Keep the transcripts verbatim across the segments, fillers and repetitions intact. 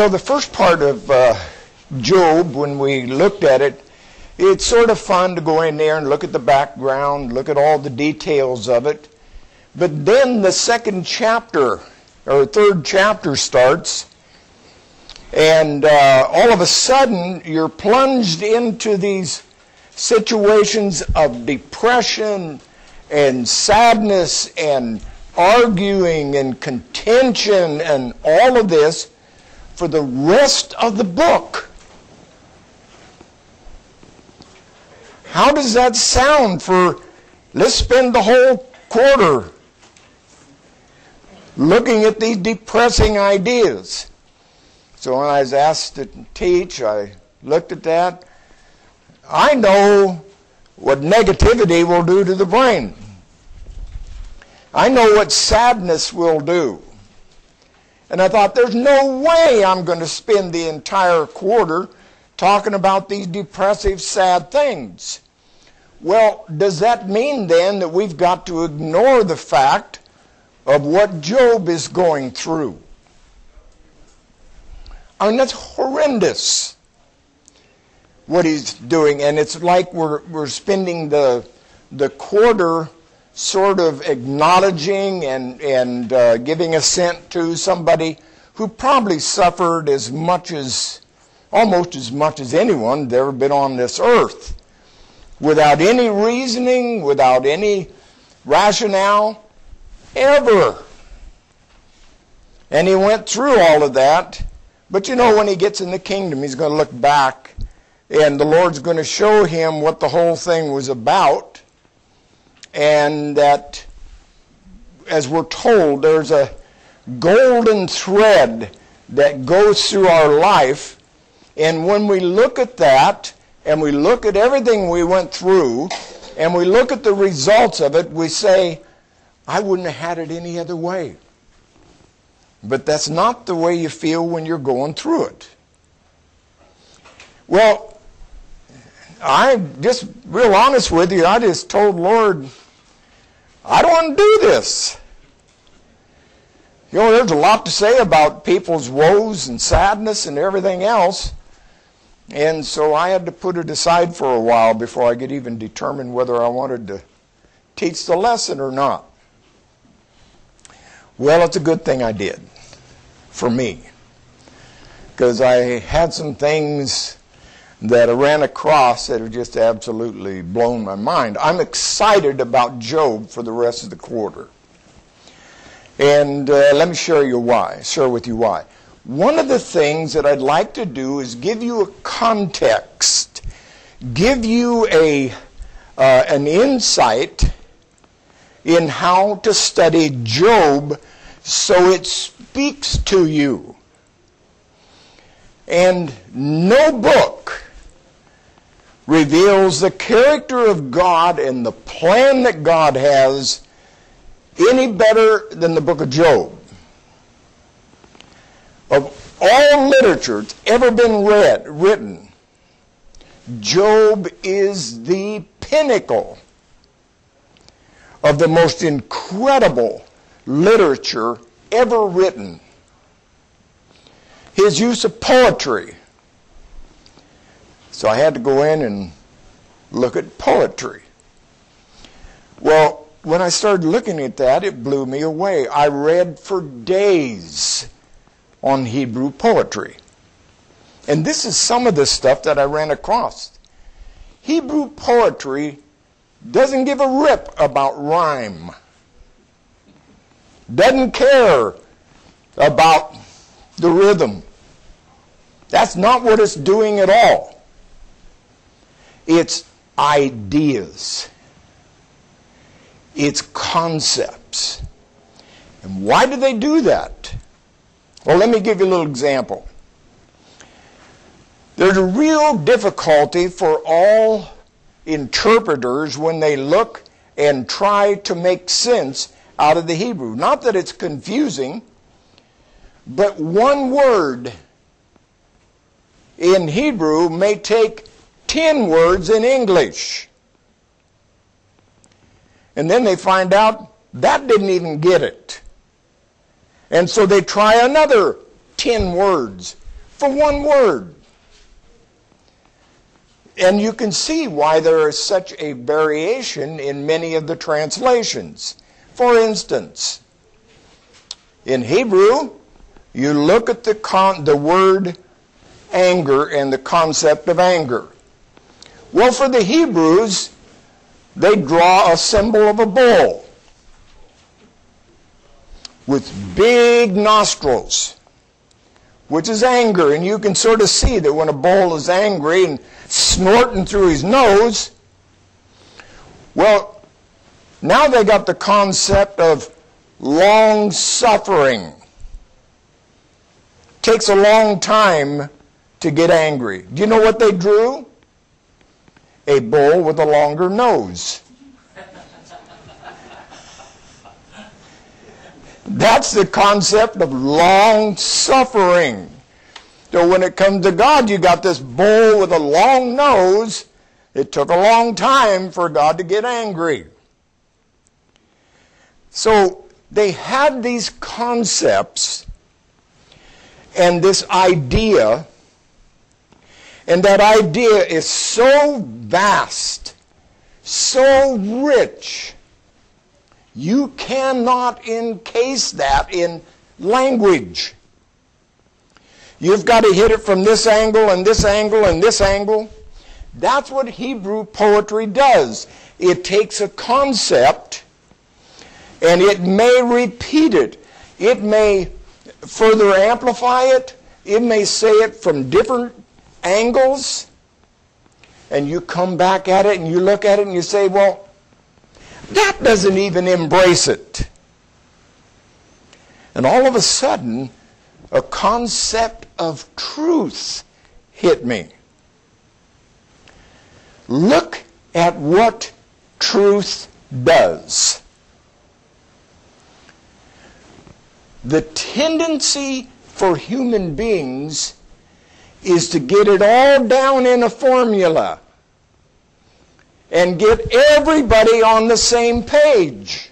Well, the first part of uh, Job, when we looked at it, it's sort of fun to go in there and look at the background, look at all the details of it. But then the second chapter, or third chapter starts, and uh, all of a sudden you're plunged into these situations of depression and sadness and arguing and contention and all of this for the rest of the book. How does that sound for, let's spend the whole quarter looking at these depressing ideas? So when I was asked to teach, I looked at that. I know what negativity will do to the brain. I know what sadness will do. And I thought, there's no way I'm going to spend the entire quarter talking about these depressive, sad things. Well, does that mean then that we've got to ignore the fact of what Job is going through? I mean, that's horrendous what he's doing. And it's like we're we're spending the the quarter sort of acknowledging and, and uh, giving assent to somebody who probably suffered as much as, almost as much as anyone that's ever been on this earth, without any reasoning, without any rationale, ever. And he went through all of that. But you know, when he gets in the kingdom, he's going to look back, and the Lord's going to show him what the whole thing was about. And that, as we're told, there's a golden thread that goes through our life. And when we look at that, and we look at everything we went through, and we look at the results of it, we say, I wouldn't have had it any other way. But that's not the way you feel when you're going through it. Well, I'm just real honest with you. I just told Lord, I don't want to do this. You know, there's a lot to say about people's woes and sadness and everything else. And so I had to put it aside for a while before I could even determine whether I wanted to teach the lesson or not. Well, it's a good thing I did, for me. Because I had some things that I ran across that have just absolutely blown my mind. I'm excited about Job for the rest of the quarter. And uh, let me share you why, share with you why. One of the things that I'd like to do is give you a context, give you a uh, an insight in how to study Job so it speaks to you. And no book reveals the character of God and the plan that God has any better than the book of Job. Of all literature that's ever been read, written, Job is the pinnacle of the most incredible literature ever written. His use of poetry. So I had to go in and look at poetry. Well, when I started looking at that, it blew me away. I read for days on Hebrew poetry. And this is some of the stuff that I ran across. Hebrew poetry doesn't give a rip about rhyme. Doesn't care about the rhythm. That's not what it's doing at all. It's ideas. It's concepts. And why do they do that? Well, let me give you a little example. There's a real difficulty for all interpreters when they look and try to make sense out of the Hebrew. Not that it's confusing, but one word in Hebrew may take ten words in English. And then they find out that didn't even get it. And so they try another ten words for one word. And you can see why there is such a variation in many of the translations. For instance, in Hebrew, you look at the con- the word anger and the concept of anger. Well, for the Hebrews, they draw a symbol of a bull with big nostrils, which is anger. And you can sort of see that when a bull is angry and snorting through his nose, well, now they got the concept of long suffering. Takes a long time to get angry. Do you know what they drew? A bull with a longer nose. That's the concept of long suffering. So when it comes to God, you got this bull with a long nose. It took a long time for God to get angry. So they had these concepts and this idea, and that idea is so vast, so rich, you cannot encase that in language. You've got to hit it from this angle and this angle and this angle. That's what Hebrew poetry does. It takes a concept and it may repeat it. It may further amplify it. It may say it from different angles. And you come back at it and you look at it and you say, well, that doesn't even embrace it. And all of a sudden, a concept of truth hit me. Look at what truth does. The tendency for human beings is to get it all down in a formula and get everybody on the same page.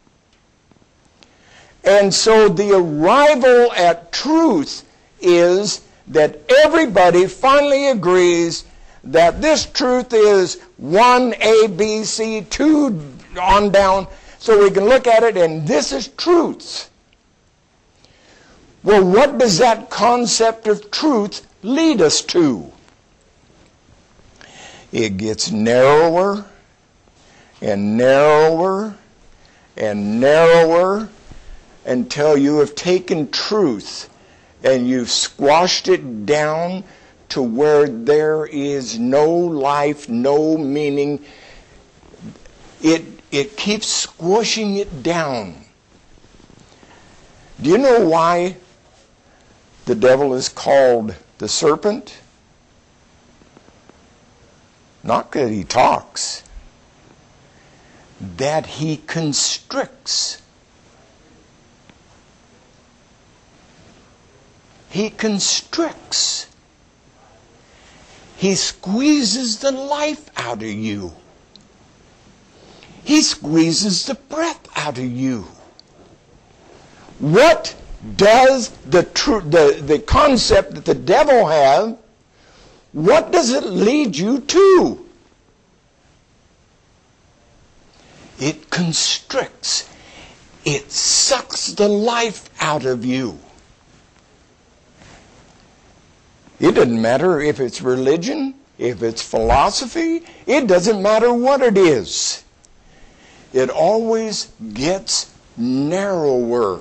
And so the arrival at truth is that everybody finally agrees that this truth is one, A, B, C, two on down, so we can look at it and this is truth. Well, what does that concept of truth lead us to? It gets narrower and narrower and narrower until you have taken truth and you've squashed it down to where there is no life, no meaning. It, it keeps squashing it down. Do you know why the devil is called the serpent? Not that he talks, that he constricts. He constricts. He squeezes the life out of you. He squeezes the breath out of you. What does the tr- the, the concept that the devil has, what does it lead you to? It constricts. It sucks the life out of you. It doesn't matter if it's religion, if it's philosophy, it doesn't matter what it is. It always gets narrower.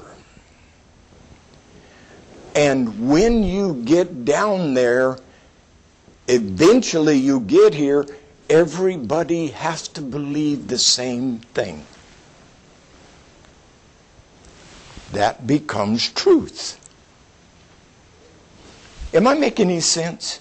And when you get down there, eventually you get here, everybody has to believe the same thing. That becomes truth. Am I making any sense?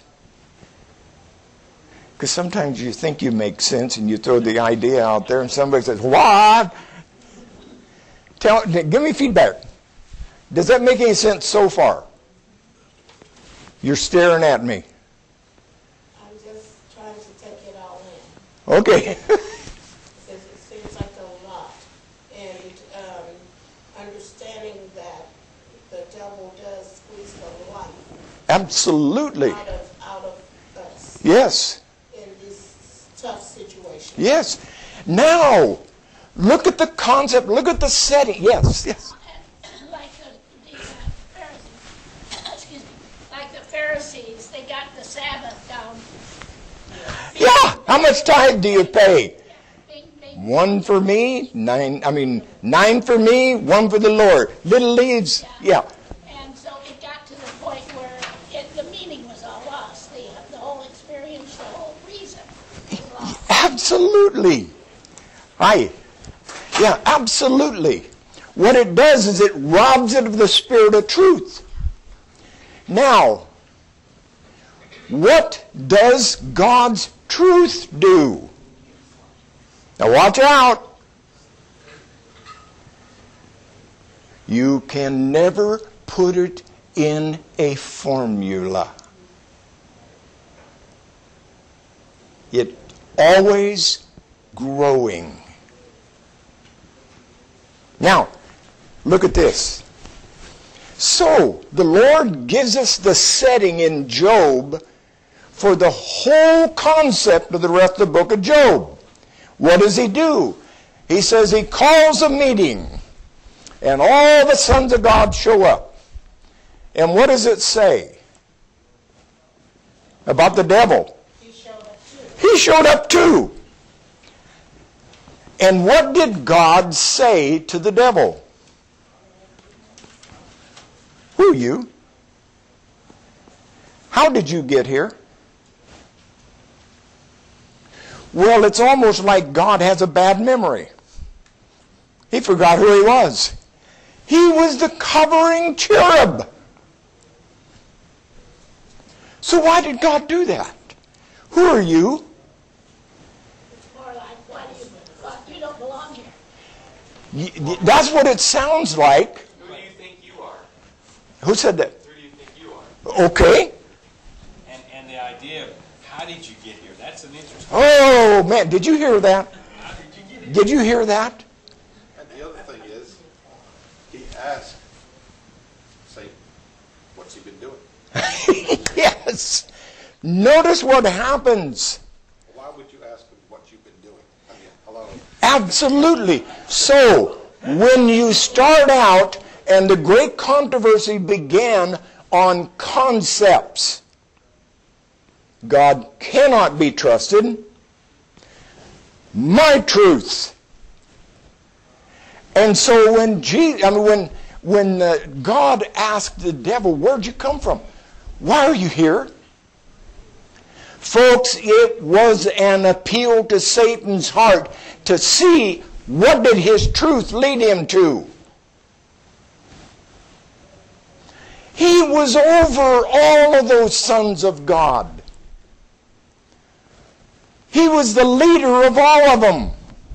Because sometimes you think you make sense and you throw the idea out there and somebody says, what? Tell, give me feedback. Does that make any sense so far? You're staring at me. I'm just trying to take it all in. Okay. Because it seems like a lot. And um, understanding that the devil does squeeze the life Absolutely. out of, out of us Yes. in this tough situation. Yes. Now, look at the concept. Look at the setting. Yes, yes. And like the, the uh, Pharisees, excuse me, like the Pharisees, they got the Sabbath down. Yeah. How much tithe do you pay? Big, big, One for me, nine, I mean, nine for me, one for the Lord. Little leaves, yeah. And so it got to the point where it, the meaning was all lost. The, the whole experience, the whole reason was lost. Absolutely. Aye. Yeah, absolutely. What it does is it robs it of the spirit of truth. Now, what does God's truth do? Now watch out. You can never put it in a formula. It always growing. Now, look at this. So, the Lord gives us the setting in Job for the whole concept of the rest of the book of Job. What does he do? He says he calls a meeting, and all the sons of God show up. And what does it say about the devil? He showed up too. He showed up too. And what did God say to the devil? Who are you? How did you get here? Well, it's almost like God has a bad memory. He forgot who he was. He was the covering cherub. So why did God do that? Who are you? It's more like, why do you, well, you don't belong here. Y- y- That's what it sounds like. Who do you think you are? Who said that? Who do you think you are? Okay. And and the idea of how did you get here? That's an interesting. Oh, man, did you hear that? How did you get here? Did you hear that? And the other thing is, he asked Satan, what's he been doing? Yes. Notice what happens. Why would you ask him what you've been doing? I mean, hello. Absolutely. So, when you start out, and the great controversy began on concepts. God cannot be trusted. My truth. And so when Jesus, I mean, when when uh, God asked the devil, "Where'd you come from? Why are you here?" Folks, it was an appeal to Satan's heart to see what did his truth lead him to. He was over all of those sons of God. He was the leader of all of them.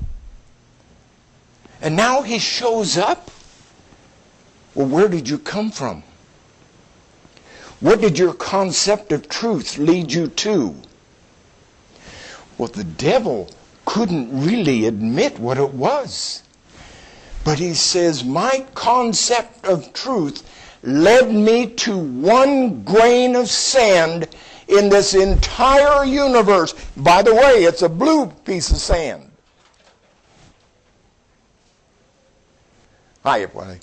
And now he shows up. Well, where did you come from? What did your concept of truth lead you to? Well, the devil couldn't really admit what it was. But he says, my concept of truth led me to one grain of sand in this entire universe. By the way, it's a blue piece of sand. Hi, everybody.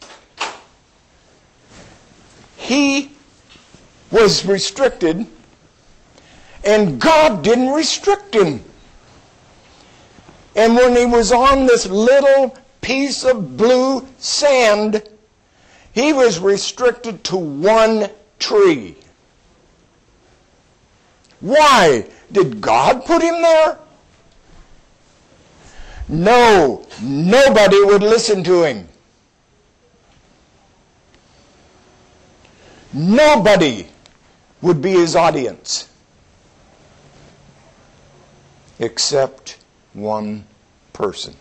He was restricted, and God didn't restrict him. And when he was on this little piece of blue sand, he was restricted to one tree. Why? Did God put him there? No, nobody would listen to him. Nobody would be his audience except one person.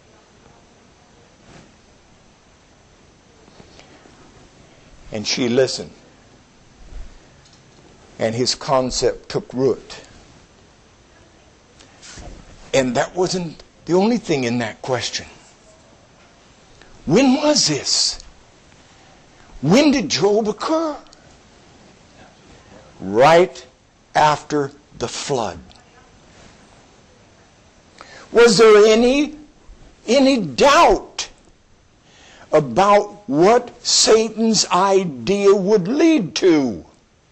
And she listened. And his concept took root. And that wasn't the only thing in that question. When was this? When did Job occur? Right after the flood. Was there any, any doubt about what Satan's idea would lead to?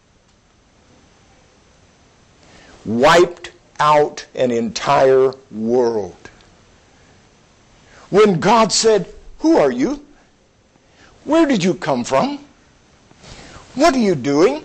Wiped out an entire world. When God said, "Who are you? Where did you come from? What are you doing?"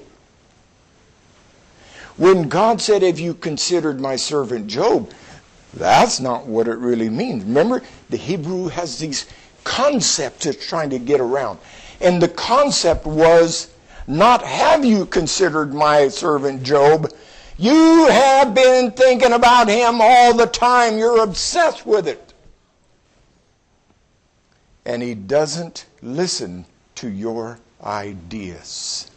When God said, "Have you considered my servant Job?" That's not what it really means. Remember, the Hebrew has these concepts it's trying to get around. And the concept was not, "Have you considered my servant Job?" You have been thinking about him all the time. You're obsessed with it. And he doesn't listen to your ideas.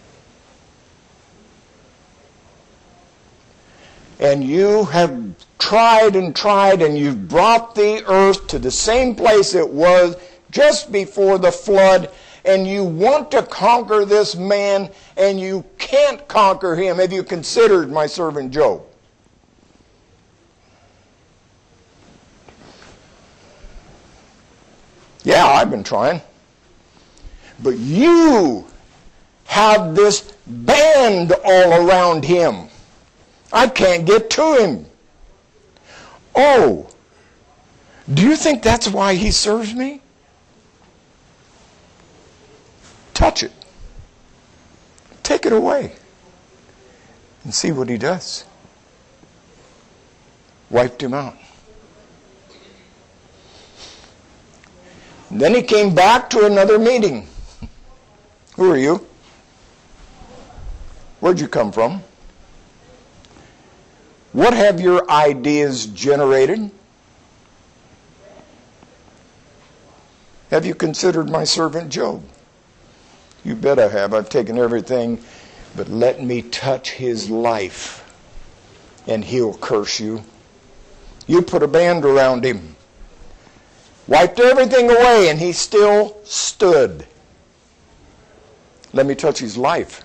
And you have tried and tried, and you've brought the earth to the same place it was just before the flood, and you want to conquer this man, and you can't conquer him. Have you considered my servant Job? Yeah, I've been trying. But you have this band all around him. I can't get to him. Oh, do you think that's why he serves me? Touch it. Take it away. And see what he does. Wiped him out. And then he came back to another meeting. Who are you? Where'd you come from? What have your ideas generated? Have you considered my servant Job? You bet I have. I've taken everything, but let me touch his life, and he'll curse you. You put a band around him, wiped everything away, and he still stood. Let me touch his life.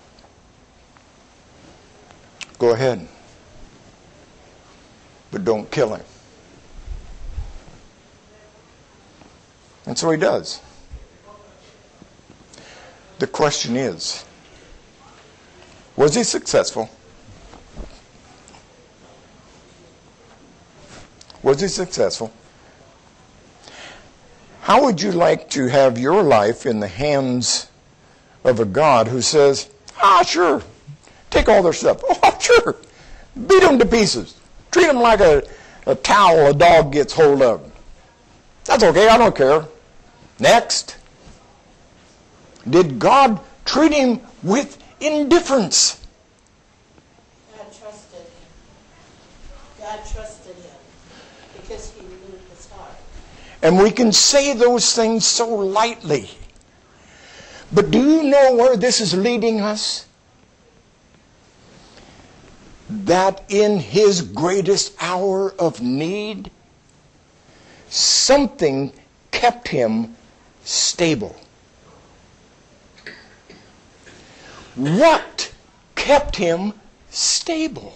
Go ahead. But don't kill him. And so he does. The question is, was he successful? Was he successful? How would you like to have your life in the hands of a God who says, "Ah, sure, take all their stuff. Oh, sure, beat them to pieces. Treat them like a, a towel a dog gets hold of. That's okay, I don't care. Next." Did God treat him with indifference? God trusted him. God trusted him because he knew his heart. And we can say those things so lightly. But do you know where this is leading us? That in his greatest hour of need, something kept him stable. What kept him stable?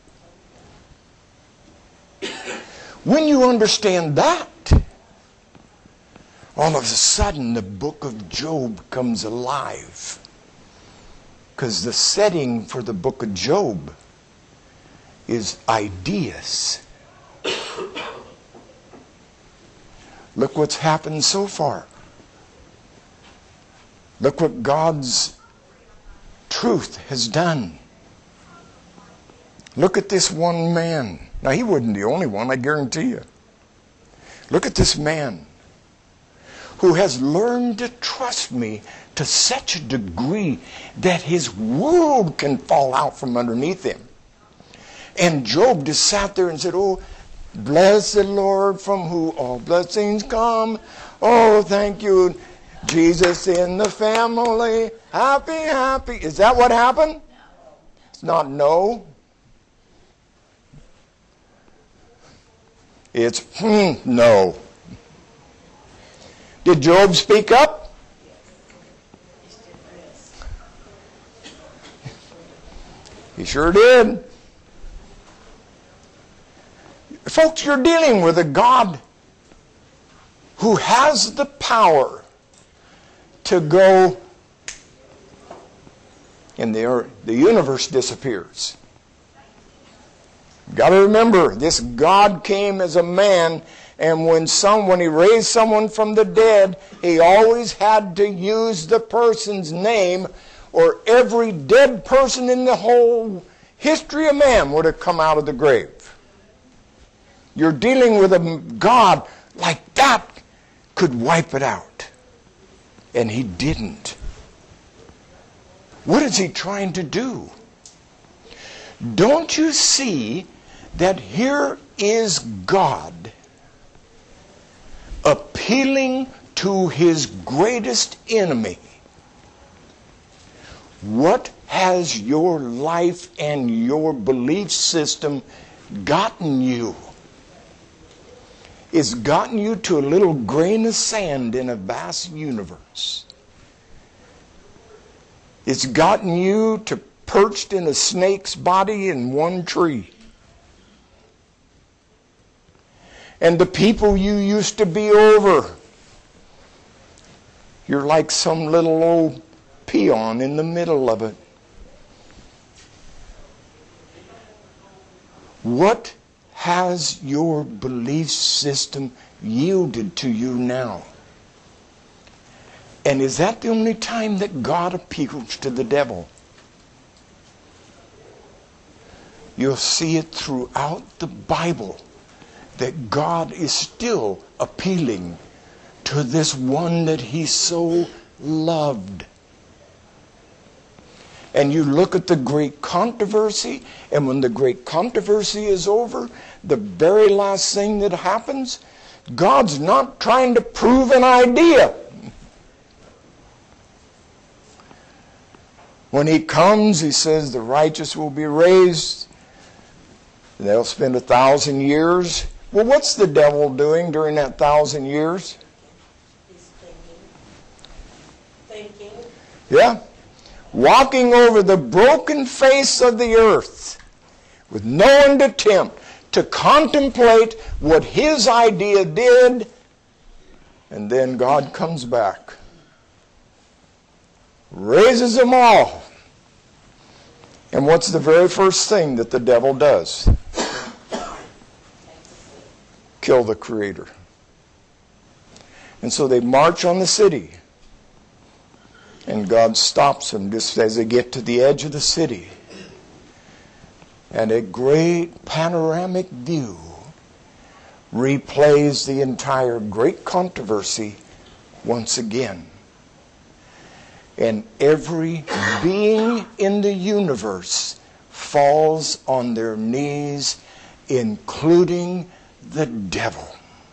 When you understand that, all of a sudden the book of Job comes alive. Because the setting for the book of Job is ideas. Look what's happened so far. Look what God's truth has done. Look at this one man. Now, he wasn't the only one, I guarantee you. Look at this man who has learned to trust me to such a degree that his world can fall out from underneath him. And Job just sat there and said, "Oh, bless the Lord from whom all blessings come. Oh, thank you, Jesus in the family. Happy, happy." Is that what happened? No. It's not no. It's hmm, no. Did Job speak up? sure did. Folks, you're dealing with a God who has the power to go, and the, the universe disappears. You've got to remember, this God came as a man, and when some, when he raised someone from the dead, he always had to use the person's name, or every dead person in the whole history of man would have come out of the grave. You're dealing with a God like that could wipe it out. And he didn't. What is he trying to do? Don't you see that here is God appealing to his greatest enemy? What has your life and your belief system gotten you? It's gotten you to a little grain of sand in a vast universe. It's gotten you to perched in a snake's body in one tree. And the people you used to be over, you're like some little old peon in the middle of it. What has your belief system yielded to you now? And is that the only time that God appeals to the devil? You'll see it throughout the Bible that God is still appealing to this one that he so loved. And you look at the great controversy, and when the great controversy is over, the very last thing that happens, God's not trying to prove an idea. When he comes, he says the righteous will be raised. They'll spend a thousand years. Well, what's the devil doing during that thousand years? He's thinking. Thinking. Yeah. Walking over the broken face of the earth with no one to tempt, to contemplate what his idea did, and then God comes back, raises them all. And what's the very first thing that the devil does? Kill the Creator. And so they march on the city. And God stops them just as they get to the edge of the city. And a great panoramic view replays the entire great controversy once again. And every being in the universe falls on their knees, including the devil.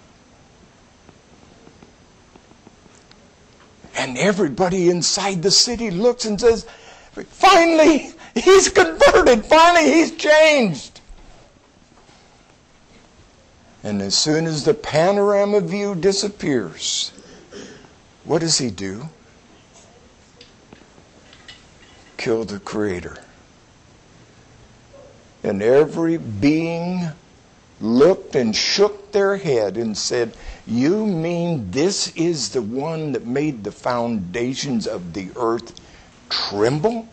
And everybody inside the city looks and says, finally, he's converted. Finally, he's changed. And as soon as the panorama view disappears, what does he do? Kill the Creator. And every being looked and shook their head and said, you mean this is the one that made the foundations of the earth tremble?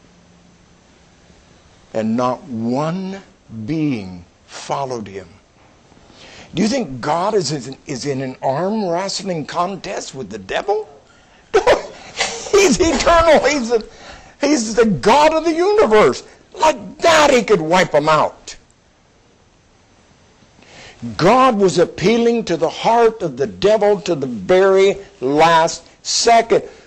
And not one being followed him. Do you think God is, is in an arm wrestling contest with the devil? He's eternal. He's the, he's the God of the universe. Like that he could wipe them out. God was appealing to the heart of the devil to the very last second.